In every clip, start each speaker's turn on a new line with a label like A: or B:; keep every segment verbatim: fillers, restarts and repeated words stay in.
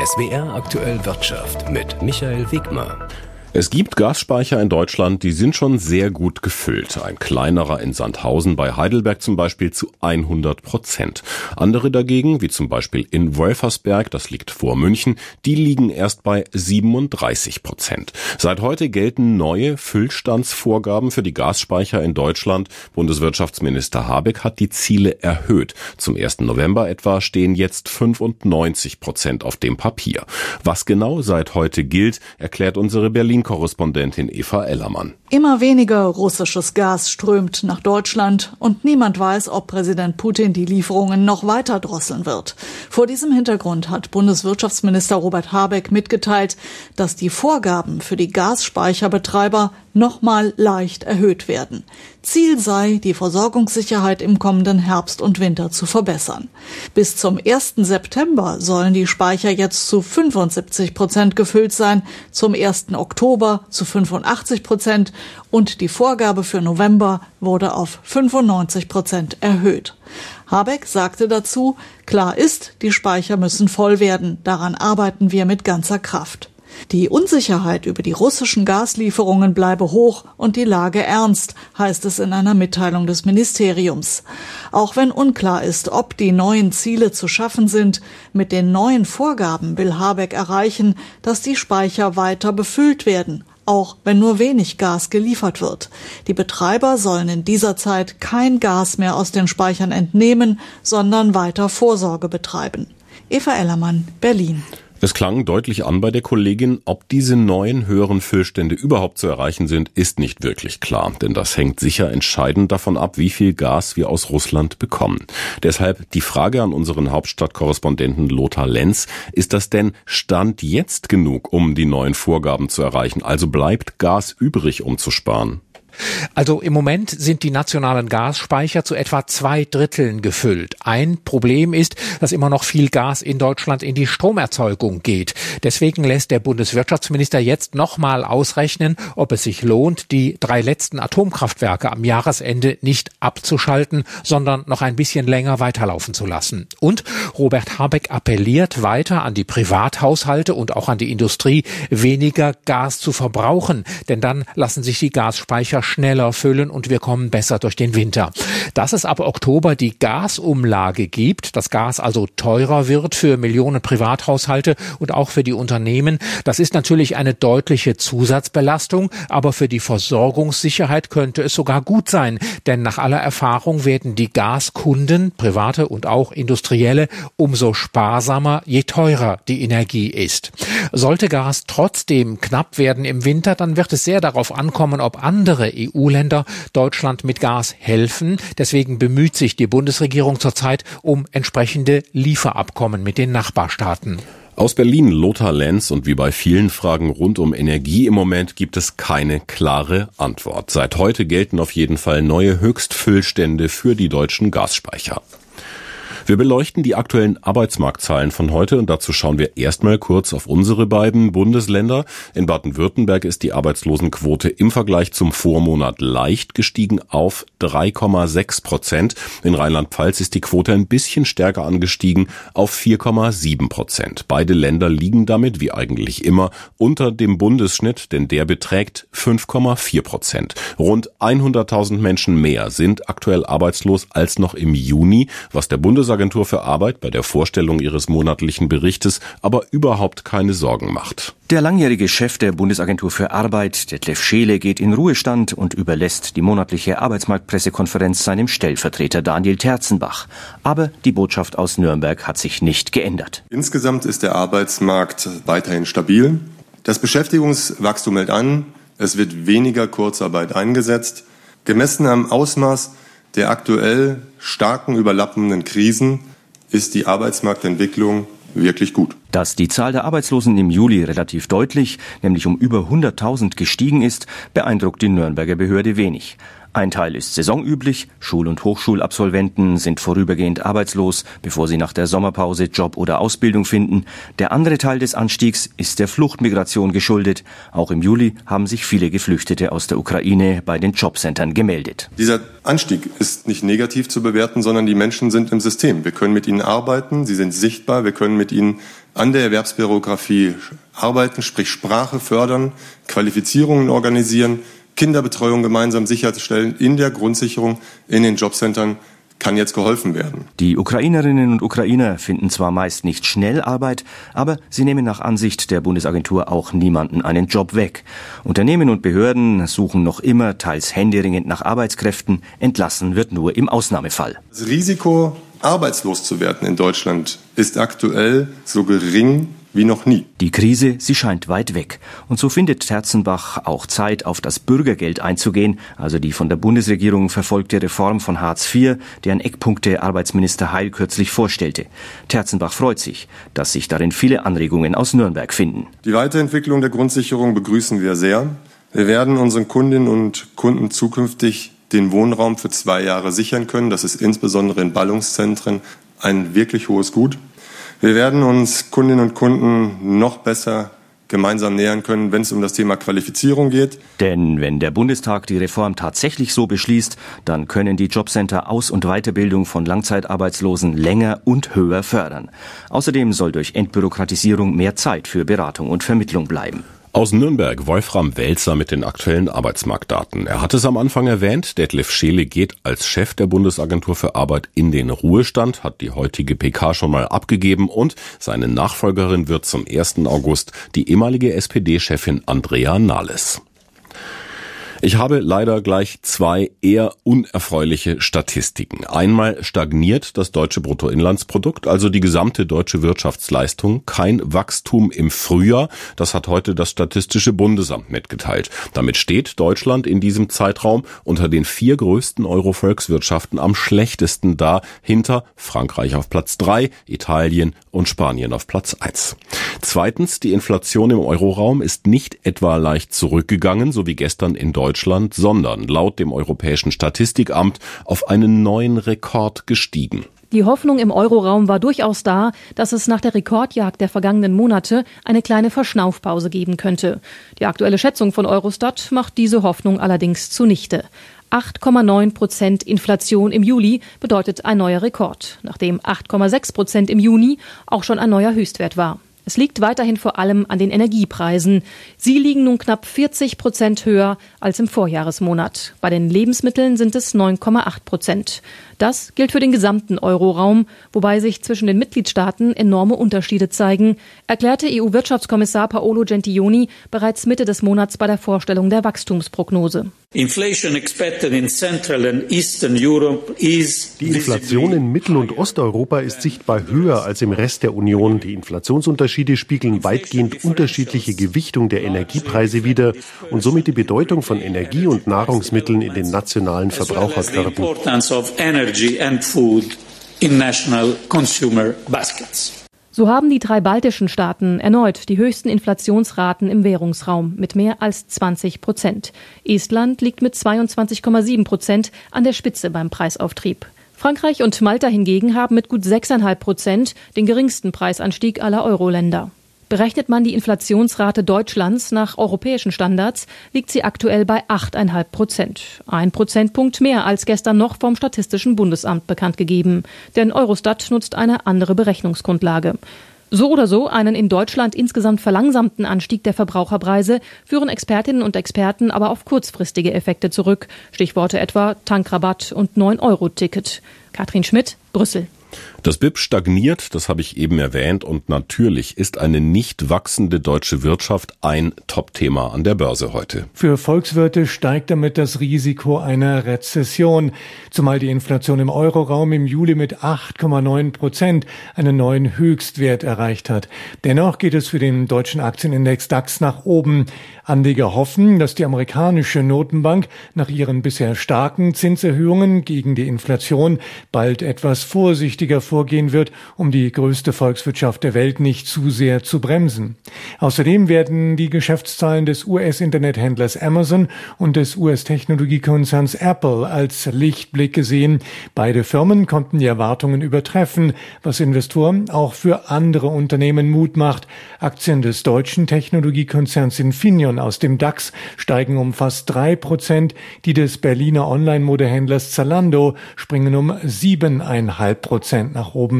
A: S W R Aktuell Wirtschaft mit Michael Wegmer.
B: Es gibt Gasspeicher in Deutschland, die sind schon sehr gut gefüllt. Ein kleinerer in Sandhausen bei Heidelberg zum Beispiel zu hundert Prozent. Andere dagegen, wie zum Beispiel in Wolfersberg, das liegt vor München, die liegen erst bei siebenunddreißig Prozent. Seit heute gelten neue Füllstandsvorgaben für die Gasspeicher in Deutschland. Bundeswirtschaftsminister Habeck hat die Ziele erhöht. Zum ersten November etwa stehen jetzt fünfundneunzig Prozent auf dem Papier. Was genau seit heute gilt, erklärt unsere Berlin Korrespondentin Eva Ellermann.
C: Immer weniger russisches Gas strömt nach Deutschland und niemand weiß, ob Präsident Putin die Lieferungen noch weiter drosseln wird. Vor diesem Hintergrund hat Bundeswirtschaftsminister Robert Habeck mitgeteilt, dass die Vorgaben für die Gasspeicherbetreiber nochmal leicht erhöht werden. Ziel sei, die Versorgungssicherheit im kommenden Herbst und Winter zu verbessern. Bis zum ersten September sollen die Speicher jetzt zu fünfundsiebzig Prozent gefüllt sein, zum ersten Oktober zu fünfundachtzig Prozent und die Vorgabe für November wurde auf fünfundneunzig Prozent erhöht. Habeck sagte dazu, klar ist, die Speicher müssen voll werden, daran arbeiten wir mit ganzer Kraft. Die Unsicherheit über die russischen Gaslieferungen bleibe hoch und die Lage ernst, heißt es in einer Mitteilung des Ministeriums. Auch wenn unklar ist, ob die neuen Ziele zu schaffen sind, mit den neuen Vorgaben will Habeck erreichen, dass die Speicher weiter befüllt werden, auch wenn nur wenig Gas geliefert wird. Die Betreiber sollen in dieser Zeit kein Gas mehr aus den Speichern entnehmen, sondern weiter Vorsorge betreiben. Eva Ellermann, Berlin.
B: Es klang deutlich an bei der Kollegin, ob diese neuen höheren Füllstände überhaupt zu erreichen sind, ist nicht wirklich klar. Denn das hängt sicher entscheidend davon ab, wie viel Gas wir aus Russland bekommen. Deshalb die Frage an unseren Hauptstadtkorrespondenten Lothar Lenz. Ist das denn Stand jetzt genug, um die neuen Vorgaben zu erreichen? Also bleibt Gas übrig, um zu sparen?
D: Also im Moment sind die nationalen Gasspeicher zu etwa zwei Dritteln gefüllt. Ein Problem ist, dass immer noch viel Gas in Deutschland in die Stromerzeugung geht. Deswegen lässt der Bundeswirtschaftsminister jetzt nochmal ausrechnen, ob es sich lohnt, die drei letzten Atomkraftwerke am Jahresende nicht abzuschalten, sondern noch ein bisschen länger weiterlaufen zu lassen. Und Robert Habeck appelliert weiter an die Privathaushalte und auch an die Industrie, weniger Gas zu verbrauchen, denn dann lassen sich die Gasspeicher schneller füllen und wir kommen besser durch den Winter. Dass es ab Oktober die Gasumlage gibt, dass Gas also teurer wird für Millionen Privathaushalte und auch für die Unternehmen, das ist natürlich eine deutliche Zusatzbelastung, aber für die Versorgungssicherheit könnte es sogar gut sein, denn nach aller Erfahrung werden die Gaskunden, private und auch industrielle, umso sparsamer, je teurer die Energie ist. Sollte Gas trotzdem knapp werden im Winter, dann wird es sehr darauf ankommen, ob andere E U-Länder Deutschland mit Gas helfen. Deswegen bemüht sich die Bundesregierung zurzeit um entsprechende Lieferabkommen mit den Nachbarstaaten.
B: Aus Berlin Lothar Lenz, und wie bei vielen Fragen rund um Energie im Moment gibt es keine klare Antwort. Seit heute gelten auf jeden Fall neue Höchstfüllstände für die deutschen Gasspeicher. Wir beleuchten die aktuellen Arbeitsmarktzahlen von heute und dazu schauen wir erstmal kurz auf unsere beiden Bundesländer. In Baden-Württemberg ist die Arbeitslosenquote im Vergleich zum Vormonat leicht gestiegen auf drei Komma sechs Prozent. In Rheinland-Pfalz ist die Quote ein bisschen stärker angestiegen auf vier Komma sieben Prozent. Beide Länder liegen damit, wie eigentlich immer, unter dem Bundesschnitt, denn der beträgt fünf Komma vier Prozent. Rund hunderttausend Menschen mehr sind aktuell arbeitslos als noch im Juni, was der Bundesagentur für Arbeit bei der Vorstellung ihres monatlichen Berichtes aber überhaupt keine Sorgen macht.
E: Der langjährige Chef der Bundesagentur für Arbeit, Detlef Scheele, geht in Ruhestand und überlässt die monatliche Arbeitsmarktpressekonferenz seinem Stellvertreter Daniel Terzenbach. Aber die Botschaft aus Nürnberg hat sich nicht geändert.
F: Insgesamt ist der Arbeitsmarkt weiterhin stabil. Das Beschäftigungswachstum hält an. Es wird weniger Kurzarbeit eingesetzt. Gemessen am Ausmaß der aktuell starken überlappenden Krisen ist die Arbeitsmarktentwicklung wirklich gut.
E: Dass die Zahl der Arbeitslosen im Juli relativ deutlich, nämlich um über hunderttausend gestiegen ist, beeindruckt die Nürnberger Behörde wenig. Ein Teil ist saisonüblich, Schul- und Hochschulabsolventen sind vorübergehend arbeitslos, bevor sie nach der Sommerpause Job oder Ausbildung finden. Der andere Teil des Anstiegs ist der Fluchtmigration geschuldet. Auch im Juli haben sich viele Geflüchtete aus der Ukraine bei den Jobcentern gemeldet.
F: Dieser Anstieg ist nicht negativ zu bewerten, sondern die Menschen sind im System. Wir können mit ihnen arbeiten, sie sind sichtbar, wir können mit ihnen an der Erwerbsbiografie arbeiten, sprich Sprache fördern, Qualifizierungen organisieren, Kinderbetreuung gemeinsam sicherstellen in der Grundsicherung, in den Jobcentern, kann jetzt geholfen werden.
E: Die Ukrainerinnen und Ukrainer finden zwar meist nicht schnell Arbeit, aber sie nehmen nach Ansicht der Bundesagentur auch niemanden einen Job weg. Unternehmen und Behörden suchen noch immer teils händeringend nach Arbeitskräften, entlassen wird nur im Ausnahmefall.
F: Das Risiko, arbeitslos zu werden in Deutschland, ist aktuell so gering wie noch nie.
E: Die Krise, sie scheint weit weg. Und so findet Terzenbach auch Zeit, auf das Bürgergeld einzugehen, also die von der Bundesregierung verfolgte Reform von Hartz vier, deren Eckpunkte Arbeitsminister Heil kürzlich vorstellte. Terzenbach freut sich, dass sich darin viele Anregungen aus Nürnberg finden.
F: Die Weiterentwicklung der Grundsicherung begrüßen wir sehr. Wir werden unseren Kundinnen und Kunden zukünftig den Wohnraum für zwei Jahre sichern können. Das ist insbesondere in Ballungszentren ein wirklich hohes Gut. Wir werden uns Kundinnen und Kunden noch besser gemeinsam nähern können, wenn es um das Thema Qualifizierung geht.
E: Denn wenn der Bundestag die Reform tatsächlich so beschließt, dann können die Jobcenter Aus- und Weiterbildung von Langzeitarbeitslosen länger und höher fördern. Außerdem soll durch Entbürokratisierung mehr Zeit für Beratung und Vermittlung bleiben.
B: Aus Nürnberg Wolfram Welzer mit den aktuellen Arbeitsmarktdaten. Er hat es am Anfang erwähnt, Detlef Scheele geht als Chef der Bundesagentur für Arbeit in den Ruhestand, hat die heutige P K schon mal abgegeben und seine Nachfolgerin wird zum ersten August die ehemalige S P D-Chefin Andrea Nahles. Ich habe leider gleich zwei eher unerfreuliche Statistiken. Einmal stagniert das deutsche Bruttoinlandsprodukt, also die gesamte deutsche Wirtschaftsleistung. Kein Wachstum im Frühjahr, das hat heute das Statistische Bundesamt mitgeteilt. Damit steht Deutschland in diesem Zeitraum unter den vier größten Euro-Volkswirtschaften am schlechtesten da, hinter Frankreich auf Platz drei, Italien und Spanien auf Platz eins. Zweitens, die Inflation im Euroraum ist nicht etwa leicht zurückgegangen, so wie gestern in Deutschland. Deutschland, sondern laut dem Europäischen Statistikamt auf einen neuen Rekord gestiegen.
G: Die Hoffnung im Euroraum war durchaus da, dass es nach der Rekordjagd der vergangenen Monate eine kleine Verschnaufpause geben könnte. Die aktuelle Schätzung von Eurostat macht diese Hoffnung allerdings zunichte. acht Komma neun Prozent Inflation im Juli bedeutet ein neuer Rekord, nachdem acht Komma sechs Prozent im Juni auch schon ein neuer Höchstwert war. Es liegt weiterhin vor allem an den Energiepreisen. Sie liegen nun knapp vierzig Prozent höher als im Vorjahresmonat. Bei den Lebensmitteln sind es neun Komma acht Prozent. Das gilt für den gesamten Euroraum, wobei sich zwischen den Mitgliedstaaten enorme Unterschiede zeigen, erklärte E U-Wirtschaftskommissar Paolo Gentiloni bereits Mitte des Monats bei der Vorstellung der Wachstumsprognose.
H: Die Inflation
I: in Mittel- und Osteuropa ist sichtbar höher als im Rest der Union. Die Inflationsunterschiede spiegeln weitgehend unterschiedliche Gewichtung der Energiepreise wider und somit die Bedeutung von Energie und Nahrungsmitteln in den nationalen Verbraucherkörben.
G: So haben die drei baltischen Staaten erneut die höchsten Inflationsraten im Währungsraum mit mehr als zwanzig Prozent. Estland liegt mit zweiundzwanzig Komma sieben Prozent an der Spitze beim Preisauftrieb. Frankreich und Malta hingegen haben mit gut sechs Komma fünf Prozent den geringsten Preisanstieg aller Euro-Länder. Berechnet man die Inflationsrate Deutschlands nach europäischen Standards, liegt sie aktuell bei acht Komma fünf Prozent. Ein Prozentpunkt mehr als gestern noch vom Statistischen Bundesamt bekannt gegeben. Denn Eurostat nutzt eine andere Berechnungsgrundlage. So oder so einen in Deutschland insgesamt verlangsamten Anstieg der Verbraucherpreise führen Expertinnen und Experten aber auf kurzfristige Effekte zurück. Stichworte etwa Tankrabatt und neun Euro Ticket. Katrin Schmidt, Brüssel.
B: Das B I P stagniert, das habe ich eben erwähnt, und natürlich ist eine nicht wachsende deutsche Wirtschaft ein Top-Thema an der Börse heute.
J: Für Volkswirte steigt damit das Risiko einer Rezession, zumal die Inflation im Euroraum im Juli mit acht Komma neun Prozent einen neuen Höchstwert erreicht hat. Dennoch geht es für den deutschen Aktienindex DAX nach oben. Anleger hoffen, dass die amerikanische Notenbank nach ihren bisher starken Zinserhöhungen gegen die Inflation bald etwas vorsichtiger vorgehen wird, um die größte Volkswirtschaft der Welt nicht zu sehr zu bremsen. Außerdem werden die Geschäftszahlen des U S-Internethändlers Amazon und des U S-Technologiekonzerns Apple als Lichtblick gesehen. Beide Firmen konnten die Erwartungen übertreffen, was Investoren auch für andere Unternehmen Mut macht. Aktien des deutschen Technologiekonzerns Infineon aus dem DAX steigen um fast drei Prozent, die des Berliner Online-Modehändlers Zalando springen um sieben Komma fünf Prozent nach oben.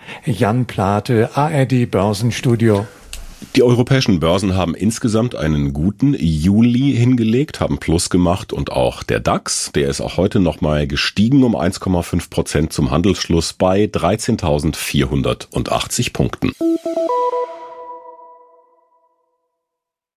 J: Jan Plate, A R D Börsenstudio.
B: Die europäischen Börsen haben insgesamt einen guten Juli hingelegt, haben Plus gemacht und auch der DAX, der ist auch heute nochmal gestiegen um eins Komma fünf Prozent zum Handelsschluss bei dreizehntausendvierhundertachtzig Punkten.